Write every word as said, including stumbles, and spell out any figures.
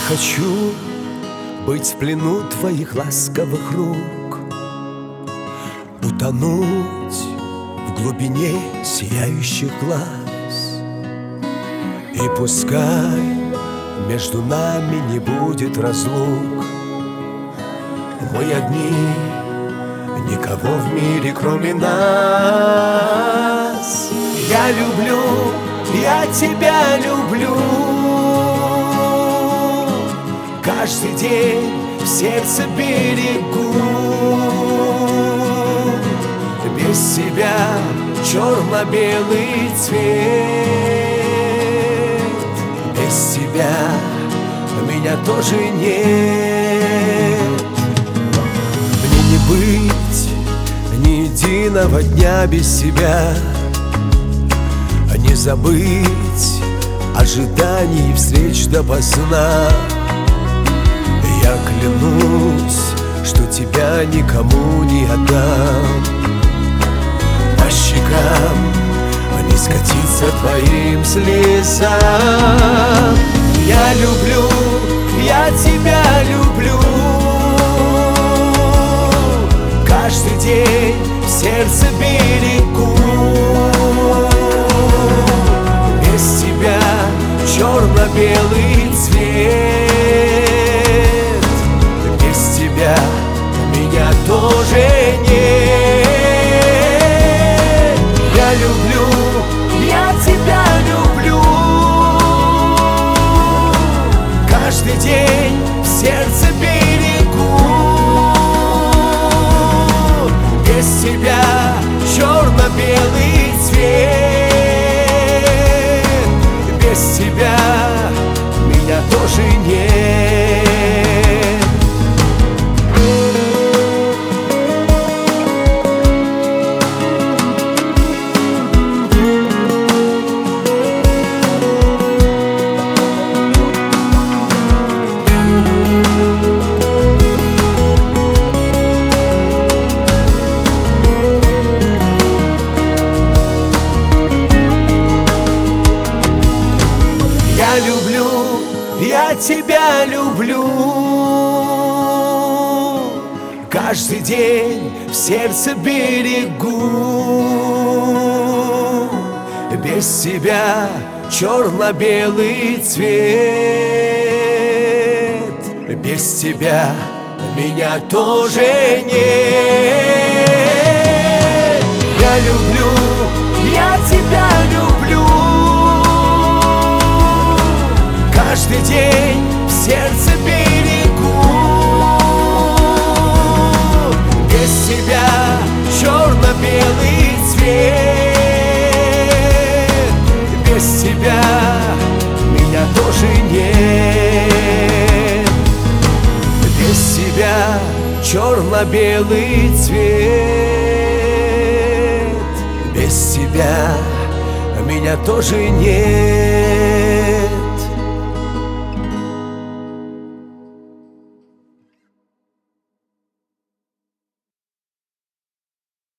хочу быть в плену твоих ласковых рук, утонуть в глубине сияющих глаз. И пускай между нами не будет разлук, мы одни, никого в мире кроме нас. Я люблю, я тебя люблю, каждый день в сердце берегу. Без тебя черно-белый цвет, без тебя меня тоже нет. Мне не быть ни единого дня без тебя, не забыть ожиданий встреч допоздна. Я клянусь, что тебя никому не отдам. По щекам не скатиться твоим слезам. Я люблю, я тебя люблю, каждый день в сердце берегу. Без тебя черно-белый цвет, без тебя меня тоже нет. Я люблю, я тебя люблю, каждый день в сердце берегу. Без тебя черно-белый цвет, без тебя меня тоже нет. Я люблю, я тебя люблю, каждый день в сердце берегу. Без тебя черно-белый цвет, без тебя меня тоже нет. Я люблю, я тебя люблю, каждый день в сердце берегу. Без тебя черно-белый цвет, без тебя меня тоже нет. Без тебя черно-белый цвет, без тебя меня тоже нет.